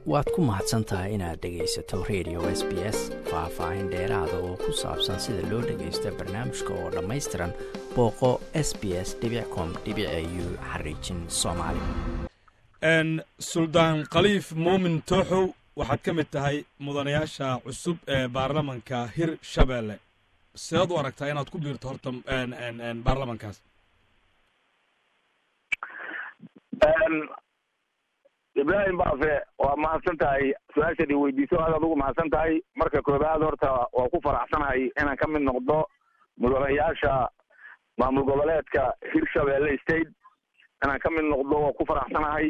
waad ku mahadsantahay inaad dhegaysato radio SBS faahfaahin dheeraada oo ku saabsan sida loo dhagaysto barnaamijka oo dhammaystiran booqo sbs.com.au/Soomaali. Suldaan Khaliif Muumin Tooxow waxaad ka mid tahay mudanayaasha cusub ee baarlamanka Hirshabeelle. Sidaad u aragtaa inaad ku biirto horta baarlamankaas? Ibrahim Baafe waa mahadsantahay su'aashadii weydiiso aad ugu mahadsantahay marka koobaad horta waa ku faraxsanahay inaan ka mid noqdo mudanayaasha maamul goboleedka Hirshabeelle State inaan ka mid noqdo waa ku faraxsanahay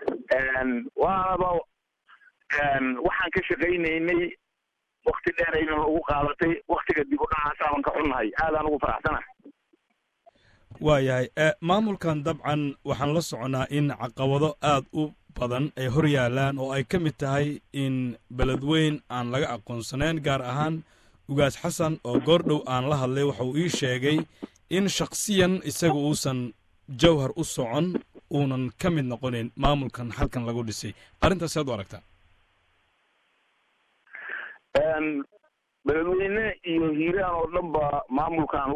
waxaan ka shaqaynaynay waqti dheer ayna ugu qaadatay waqtiga dib u dhaca saaban ka xunnahay aadaan ugu faraxsanahay. waayahay maamulkan dabcan waxaan la soconaa in caqabado aad u badan ay hor yaalaan oo ay ka mid tahay in beledweyn aan laga aqoonsanayn gaar ahaan ugaas xasan oo goordhow aan la hadlay waxa uu ii sheegay in shakhsiyan isaga uusan jawhar u socon uunan ka mid noqonayn maamulkan halkan lagu dhisay arrintaas aad u aragtaa? beledweyne iyo hiiraan oo dhanba maamulkan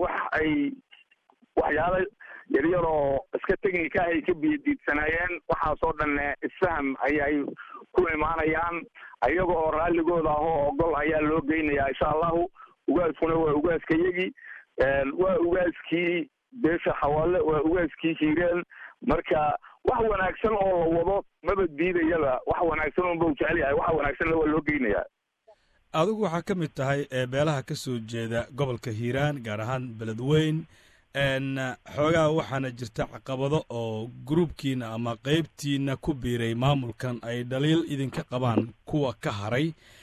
waxyaalo yaryar oo iska teknika ay ka biyadiidsanaayeen waxaasoo dhan isfaham ayay ku imaanayaan ayaga oo raalligooda ah oo ogol ayaa loo geynayaa insha allahu. ugaaskuna waa ugaaskayagii waa ugaaskii beesha xawaale waa ugaaskii hiiraan marka wax wanaagsan oo la wado maba diidayaba wax wanaagsan unba u jecel yahay waxa wanaagsanna waa loo geynayaa. adigu waxaa ka mid tahay beelaha ka soo jeeda gobolka hiiraan gaar ahaan beledweyn xoogaa waxaana jirta caqabado oo gruubkiina ama qaybtiina ku biiray maamulkan ay dhaliil idinka qabaan kuwa ka haray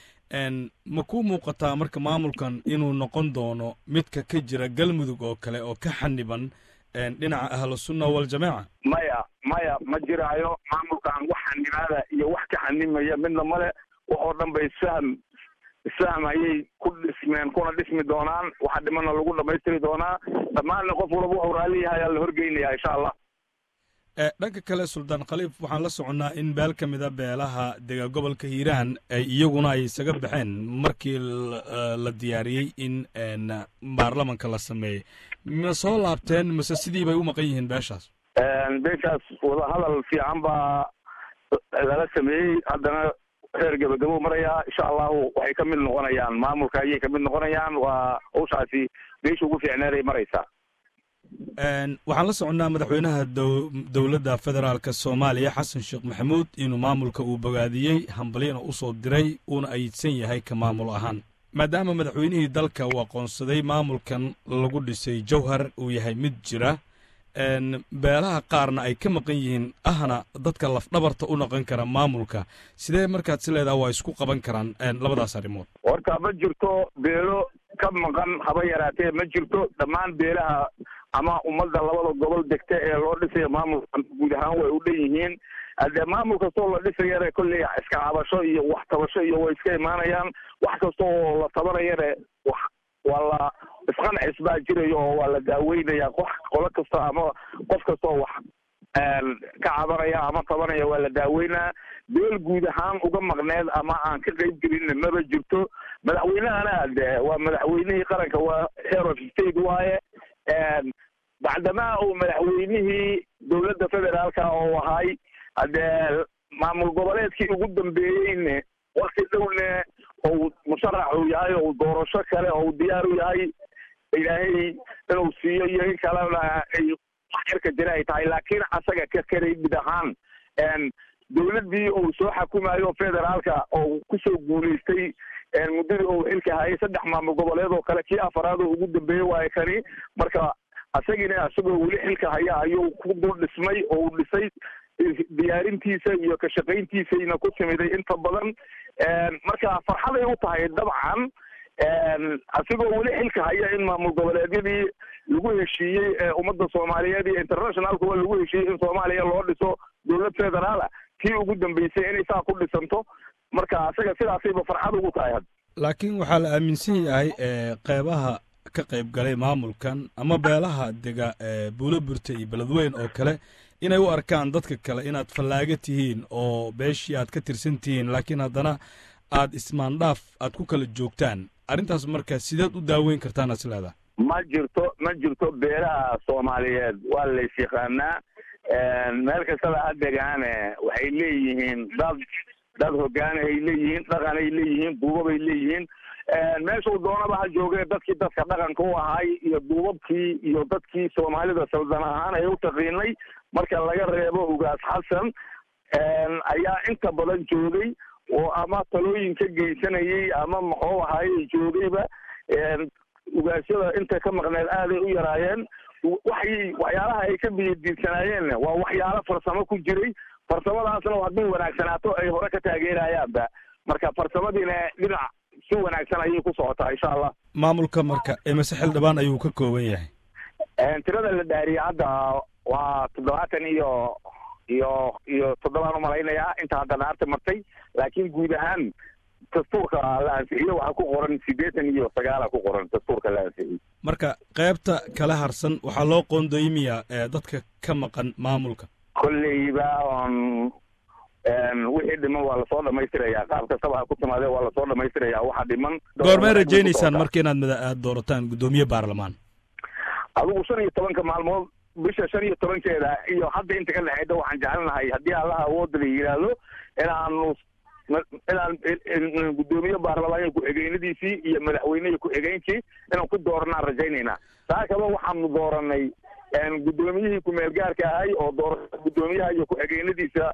ma ku muuqataa marka maamulkan inuu noqon doono midka ka jira galmudug oo kale oo ka xaniban dhinaca ahlu sunna wal jamaaca? maya ma jiraayo maamulkan wax xanibaada iyo wax ka xanimaya midna male waxoo dhan ba isfaham ayay ku dhismeen kuna dhismi doonaan waxa dhimana lagu dhamaystiri doonaa dhammaanna qof walba wuxuu raalli yahay ayaa la horgeynayaa insha allah. dhanka kale Suldaan Khaliif waxaan la soconnaa in beel ka mida beelaha dega gobolka hiiraan ay iyaguna ay isaga baxeen markii la diyaariyey in baarlamanka la sameeyey ma soo laabteen mase sidii bay u maqan yihiin beeshaas? beeshaas wadahadal fiican baa lala sameeyey haddana reer gabagabo marayaa insha allahu waxay ka mid noqonayaan maamulka ayay ka mid noqonayaan waa hawshaasi beesha ugu fiicneeday maraysaa. waxaan la soconnaa madaxweynaha dowladda federaalka Soomaaliya Xasan Sheekh Maxamuud inuu maamulka uu bogaadiyey hambaliyana u soo diray uuna ayidsan yahay ka maamul ahaan maadaama madaxweynihii dalka uu aqoonsaday maamulkan lagu dhisay jawhar uu yahay mid jira beelaha qaarna ay ka maqan yihiin ahna dadka lafdhabarta u noqon kara maamulka sidee markaad si leedaha waa isku qaban karaan labadaas arrimood? horta ma jirto beelo ka maqan haba yaraatee ma jirto dhammaan beelaha ama ummadda labada gobol degta ee loo dhisayo maamulkan guud ahaan way u dhan yihiin haddee maamul kastoo la dhisayane kolley iska cabasho iyo wax tabasho iyo way iska imaanayaan wax kasta oo la tabanayane waa la isqancis baa jirayo oo waa la daaweynayaa qolo kasta ama qof kastoo wax ka cabanaya ama tabanaya waa la daaweynaa. beel guud ahaan uga maqneed ama aan ka qayb gelin maba jirto. madaxweynahana de waa madaxweynihii qaranka waa head of state waaye bacdamaa uu madaxweynihii dowladda federaalka oo ahay haddee maamul goboleedkii ugu dambeeyeyne wakti dhowne ou musharax uu yahay ou doorasho kale ou diyaar u yahay ilaahay inuu siiyo iyo in kalena ay waxyarka jira ay tahay laakiin asaga ka karay mid ahaan dowladdii uu soo xakumayo federaalka oo kusoo guulaystay muddadii uu xilka hayay 3 maamul goboleed oo kale kii afaraad oo ugu dambeeyey waaye kani marka asagina asagoo weli xilka haya ayuu ku dul dhismay oo uu dhisay diyaarintiisa iyo ka shaqayntiisayna ku timiday inta badan marka farxaday u tahay dabcan asigoo weli xilka haya in maamul goboleedyadii lagu heshiiyey ee ummadda Soomaaliyeed iyo internationalku waa lagu heshiiyey in Soomaaliya loo dhiso dowlad federaala tii ugu dambeysay inay saa ku dhisanto marka asaga sidaasayba farxad ugu tahay. laakiin waxaa la aaminsan yahay qeybaha ka qayb galay maamulkan ama beelaha dega buulo burta iyo beledweyn oo kale inay u arkaan dadka kale inaad fallaaga tihiin oo beeshii aad ka tirsan tihiin laakiin haddana aad ismaandhaaf aad ku kala joogtaan arrintaas marka sideed u daaweyn kartaan asleeda ma jirto beelaha Soomaaliyeed waa la yaqaanaa meel kasta ha degaane waxay leeyihiin dad hoggaan ay leeyihiin dhaqan ay leeyihiin duubab ay leeyihiin meeshuu doonaba ha joogee dadkii dadka dhaqanka u ahay iyo duubabkii iyo dadkii Soomaalida saldan ahaan ay u taqiinay marka laga reebo ugaas xasan ayaa inta badan joogay oo ama talooyin ka geysanayay ama muxuu ahay joogayba ugaasyada inta ka maqneed aaday u yaraayeen waxyaalaha ay ka biyadiidsanaayeen waa waxyaalo farsamo ku jiray farsamadaasna haddii wanaagsanaato ay hore ka taageerayaanba marka farsamadiina dhinac si wanaagsan ayay ku socotaa insha Allah maamulka marka imase xildhibaan ayuu ka kooban yahay tirada la dhaariyay hadda waa 70 iyo 7 malaynayaa inta hadda naarta martay laakiin guud ahaan dastuurka la ansixiyay waxa ku qoran 89 ku qoran dastuurka la ansixiyay marka qaybta kala harsan waxa loo qoondooyimiyaa dadka ka maqan maamulka kulliba wixii dhiman waa la soo dhamaystirayaa qaab kastaba ku timaadee waa la soo dhamaystirayaa waxa dhiman goorma rajaynaysaan markii inaad doorataan gudoomiye baarlamaan adigu 15 maalmood bisha 15keeda iyo hadda inta ka dhaxayda waxaan jecelnahay haddii Allah awood leeyahay inaan gudoomiye baarlamaan ku xigeenadiisii iyo madaxweynaha ku xigeenkii inaan ku dooranaa rajaynayna taakaba waxaan dooranay gudoomiyihii ku meel gaarka ahay oo gudoomiyaha iyo ku xigeenadiisa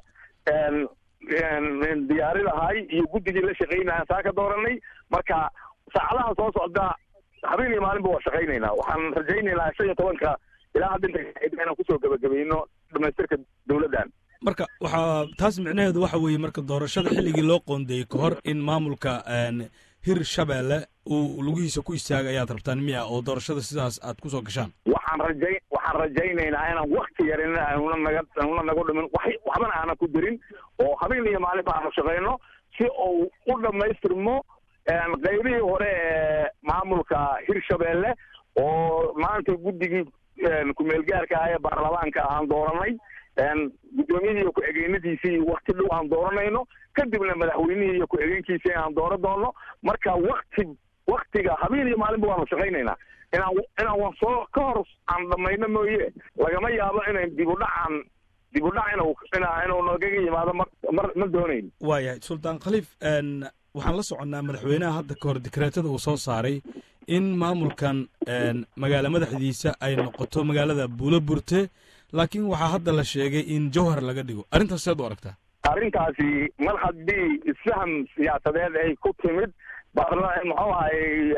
diyaaridahay iyo guddigii la shaqeynaya saaka dooranay marka saacadaha soo socda habeen iyo maalinba waa shaqeynaynaa waxaan rajaynaynaa 15 ilaa hadda inaan kusoo gabagabayno dhamaystirka dawladdan marka waxaa taas micnaheedu waxa weeye marka doorashada xilligii loo qoondeeyey ka hor in maamulka Hirshabeelle uu lugihiisa ku istaago ayaad rabtaan miya oo doorashada sidaas aad kusoo gashaan waxaan rajaynaynaa inaan waqti yarin aanu naga dhimin waxbana aanan ku dirin oo habeen iyo maalin aanu shaqeyno si uu u dhamaystirmo qaybihii hore ee maamulka Hirshabeelle oo maanta guddigii ku meel gaarka ah ee baarlamaanka aan dooranay gudoomiyihii ku xigeenadiisii waqti dhow aan dooranayno kadibna madaxweynihii iyo ku xigeenkiisii aan dooran doono marka waqtiga habeen iyo maalinba waanu shaqeynaynaa inaan soo ka hor aan dhamayno mooye lagama yaabo inaan dib u dhac inuu noogaga yimaado ma doonayn waayahay sultaan khaliif waxaan la soconnaa madaxweynaha hadda ka hor dekreetada uu soo saaray in maamulkan magaala madaxdiisa ay noqoto magaalada Buulaburte laakiin waxaa hadda la sheegay in Jowhar laga dhigo arrintaas aad u aragtaa arrintaasi mar haddii isfaham siyaasadeed ay ku timid muxuu ahay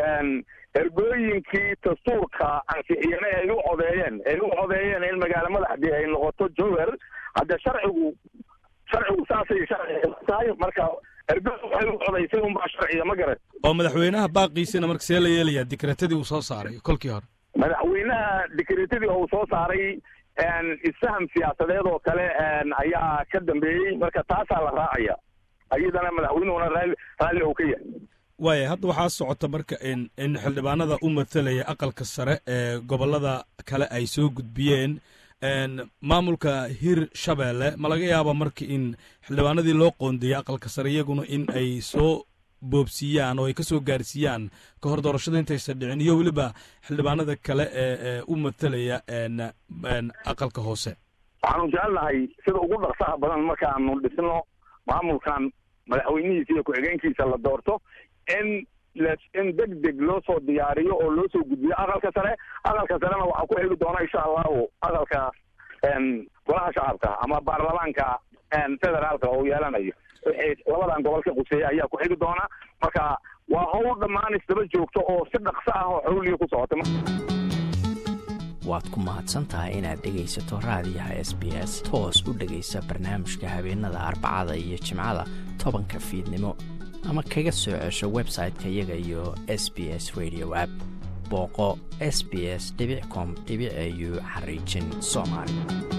ergooyinkii dastuurka ansixiyeen ay u codeeyeen in magaala madaxdii ay noqoto Jowhar hadda sharcigu saasay tahay marka ergooyinku waxay u codeysay unbaa sharciga ma garan oo madaxweynaha baaqiisina marka see la yeelayaa dekreetadii uu soo saaray kolkii hore madaxweynaha dekreetadii uu soo saaray isfaham siyaasadeed oo kale ayaa ka dambeeyey marka taasaa la raacaya ayadana madaxweynuhuna raalli uu ka yahay waaya hadda waxaa socota marka in xildhibaanada u mathalaya aqalka sare ee gobollada kale ay soo gudbiyeen maamulka Hirshabeelle ma laga yaaba marka in xildhibaanadii loo qoondeeyay aqalka sare iyaguna in ay soo boobsiiyaan oo ay ka soo gaarsiiyaan ka hor doorashada intaysan dhicin iyo weliba xildhibaanada kale ee u mathalaya aqalka hoose waxaanu jecelnahay sida ugu dhaqsaha badan markaanu dhisno maamulkan madaxweynihiisa iyo ku-xigeenkiisa la doorto in degdeg loo soo diyaariyo oo loo soo gudbiyo aqalka sarena waxaa ku xigi doona insha allahu aqalka golaha shacabka ama baarlamaanka federaalka oo yeelanayo wixii labadan gobol ka quseeya ayaa ku xigi doona marka waa hawl dhammaan isdaba joogto oo si dhaqso ah oo xawliya ku socota waad ku mahadsantahay inaad dhegaysato raadiyaha SBS toos u dhegaysa barnaamijka habeenada Arbacada iyo Jimcada 10 fiidnimo ama kaga soo cesho website-ka iyaga iyo SBS Radio app booqo sbs.com.au/Soomaali